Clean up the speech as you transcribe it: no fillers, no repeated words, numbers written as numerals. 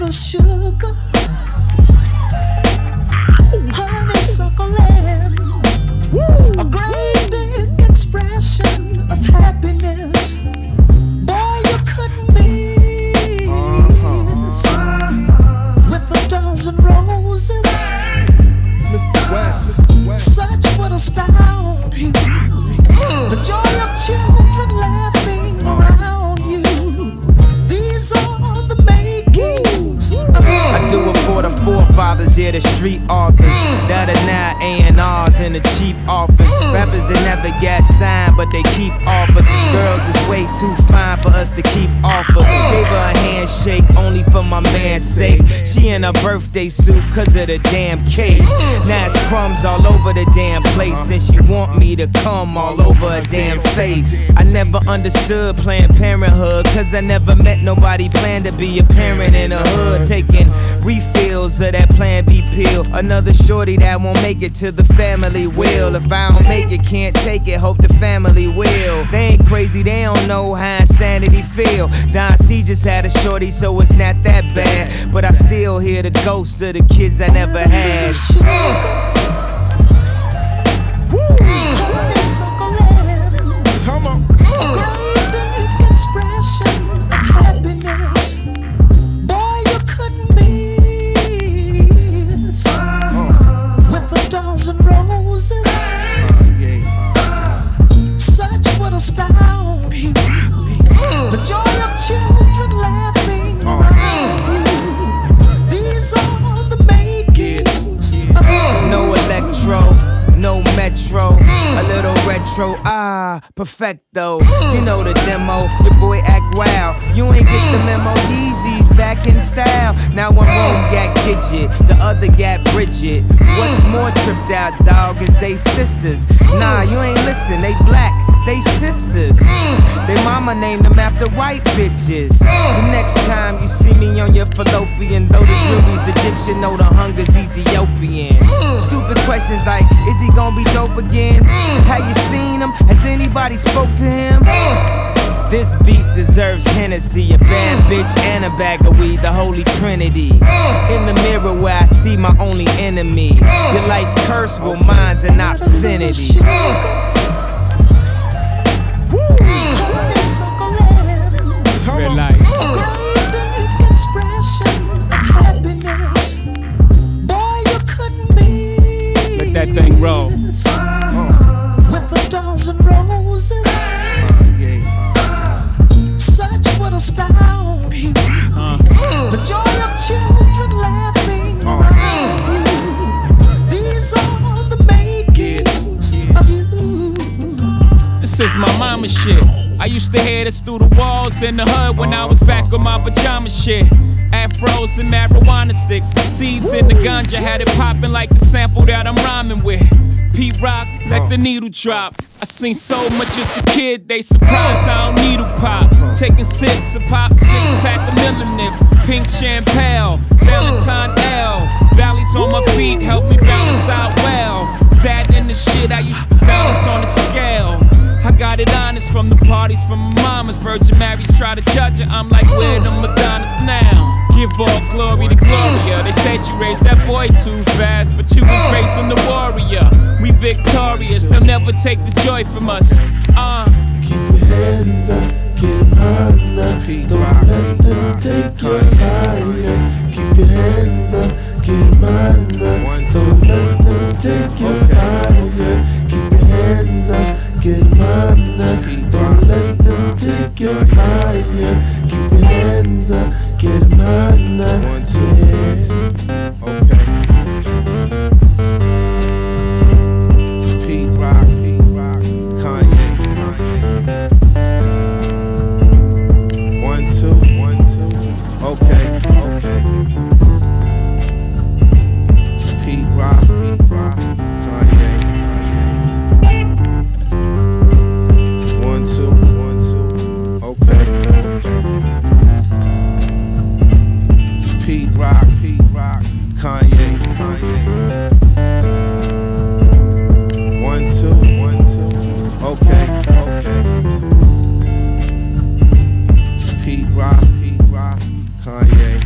your sugar, honeysuckle land, a great big expression of happiness. Boy, you couldn't miss with a dozen roses. Mr. West, such would astound you. The joy of children laughing around you. These are the makings of I do it for the forefathers, yeah, the street authors that are now A&Rs in the cheap office. Rappers that never got signed, but they keep offers. Girls is way too fine for us to keep offers. Gave her a handshake only for my man's sake. She in a birthday suit cause of the damn cake. Now it's crumbs all over the damn place, and she want me to come all over her damn face. I never understood Planned Parenthood, cause I never met nobody planned to be a parent in a hood. Taking refills of that Plan B pill. Another shorty that won't make it to the family will. If I don't make it, can't take it, hope the family will. They ain't crazy, they don't know how insanity feel. Don C just had a shorty, so it's not that bad. But I still hear the ghost of the kids I never had. come on. a great big expression of happiness. Boy, you couldn't miss with a dozen roses. Such would astound you. The joy of children laughing around you. These are the makings of No electro, no metro, a little retro, perfecto. You know the demo, your boy act wild. You ain't get the memo, Yeezys back in style. Now one room got Gidget, the other got Bridget. What's more tripped out, dog, is they sisters. Nah, you ain't listen, they black, they sisters. They mama named them after white bitches. So next time you see me on your fallopian, though the jury's Egyptian, know the hunger's Ethiopian. Stupid questions like, is he gonna be dope again? Have you seen him? Has anybody spoke to him? This beat deserves Hennessy, a bad bitch and a bag of weed, the holy trinity. In the mirror where I see my only enemy. Your life's cursed, well mine's an obscenity. Red lights. A great big expression of happiness. Boy, you couldn't miss. Let that thing roll. With a dozen roses. Such would astound you. The joy of children laughing around you. These are the makings of you. This is my mama shit. I used to hear this through the walls in the hood when I was back on my pajama shit. Afros and marijuana sticks, seeds in the ganja, had it popping like the sample that I'm rhyming with. P-Rock, let the needle drop. I seen so much as a kid, they surprised I don't needle pop. Taking sips of pop, 6-pack of Miller Nips, pink champagne, Valentine L. Valleys on my feet help me balance out well. That and the shit I used to balance on the scale. I got it honest from the parties from my mama's. Virgin Marys try to judge her, I'm like, where the Madonnas now? Give all glory to Gloria. They said you raised that boy too fast, but you was raising the warrior. We victorious, they'll never take the joy from us. Keep your hands up, get under. Don't let them take your fire. Keep your hands up, get under. Don't let them take your fire. Keep your hands up, get under. Don't let them take your fire. Keep your hands up, get under. Okay. It's Pete Rock, Kanye. 1, 2. Okay. It's Pete Rock, Kanye. 1, 2. Okay. It's Pete Rock, Kanye. 1, 2. Okay. It's Pete Rock, Kanye.